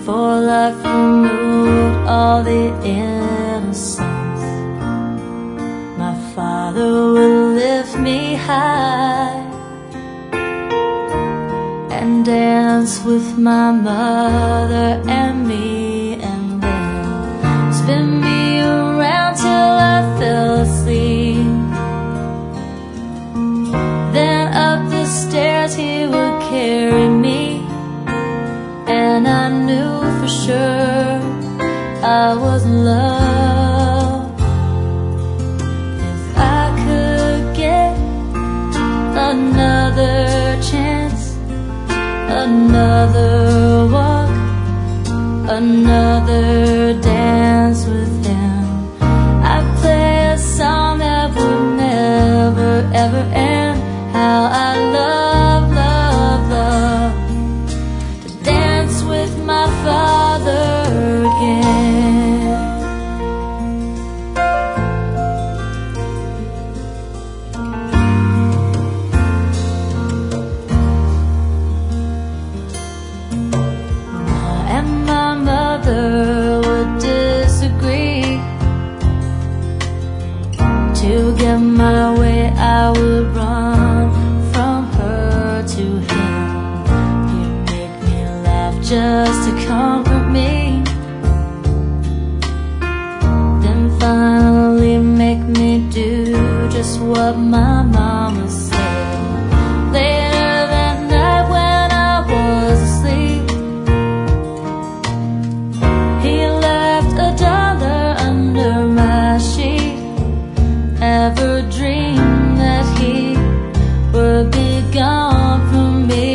for life removed all the innocence. My Father would lift me high and dance with my mother and me, and then spin me around till I fell asleep. Then up the stairs he would carry me, and I knew for sure I was loved. If I could get another chance, another walk, another dance with him, I'd play a song that would never ever end. How I love, love, love to dance with my Father again. And my mother would disagree. To get my way I would run from her to him. He'd make me laugh just to comfort me, then finally make me do just what my mama said. Later that night when I was asleep, he left $1 under my sheet. Ever dreamed that he would be gone from me?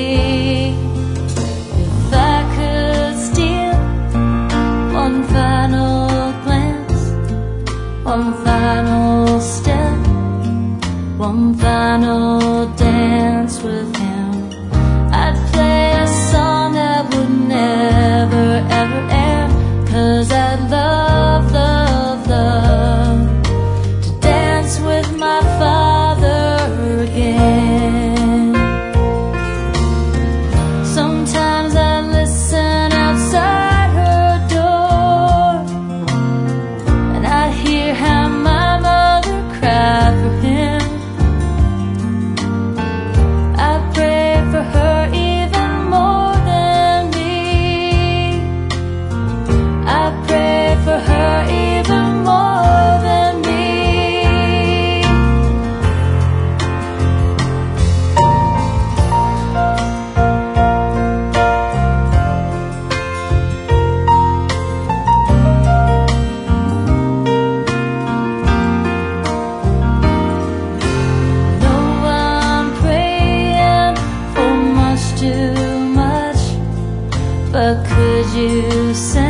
If I could steal one final glance, one final step, one final dance with him, I'd play a song that would never ever end. 'Cause I love, love, love with my Father again. Sometimes I listen outside her door, and I hear how my mother cried for him. I pray for her even more than me. I pray for her even more than me. But could you say